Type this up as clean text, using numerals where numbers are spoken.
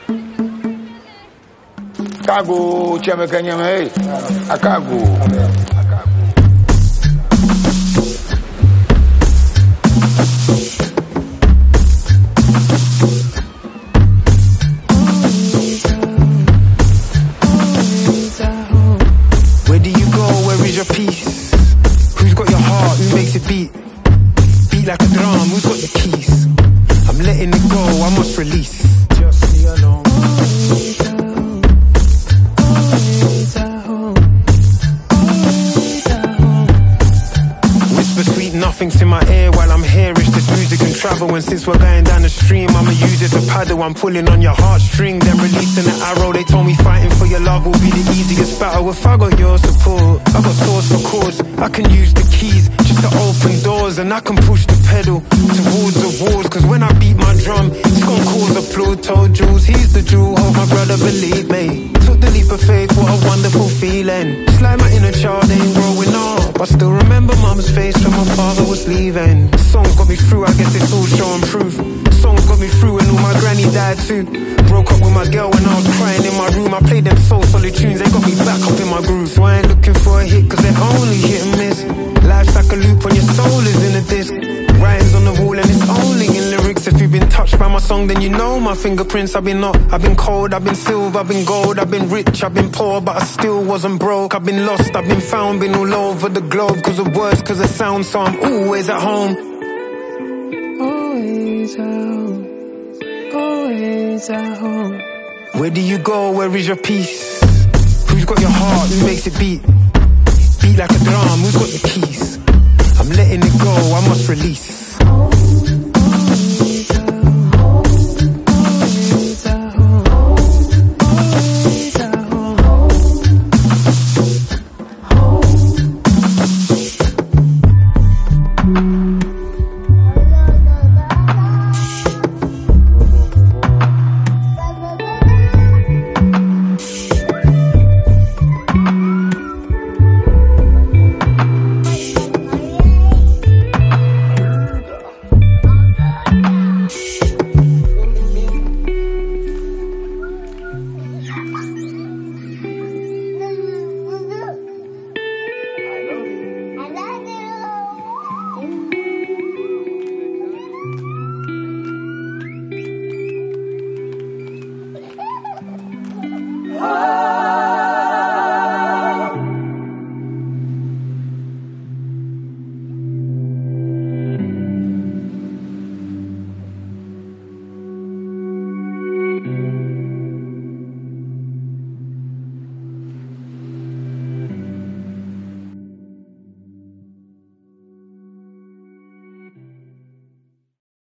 Cago, c'è me cagname, a cago. Where do you go? Where is your peace? Who's got your heart? Who makes it beat? Beat like a drum. Who's got the keys? I'm letting it go. I must release. Just me alone. Nothing's in my ear while I'm here. It's this music and travel. And since we're going down the stream, I'ma use it to paddle. I'm pulling on your heartstring, then releasing the arrow. They told me fighting for your love will be the easiest battle. If I got your support, I got swords for chords. I can use the keys just to open doors, and I can push the pedal towards the walls. Cause when I beat my drum, it's gonna cause applause. Told Jules, he's the jewel. Hope my brother believe me. Took the leap of faith, what a wonderful feeling. It's like my inner child ain't growing up. I still remember mum's face when my father was leaving. The song got me through, I guess it's all showing proof. The song got me through and all my granny died too. Broke up with my girl when I was crying in my room. I played them soul solid tunes, they got me back up in my groove. So I ain't looking for a hit, cause they're only hit and miss. Life's like a loop when your soul is in a disc. Writings on the wall and it's only in lyrics. If you've been touched by my song, then you know my fingerprints. I've been cold, I've been silver, I've been gold, I've been rich, I've been poor, but I still wasn't broke. I've been lost, I've been found, been all over the globe. Cause of words, cause of sound, so I'm always at home. Always at home, always at home. Where do you go, where is your peace? Who's got your heart, who makes it beat? Beat like a drum, who's got the keys? I'm letting it go, I must release.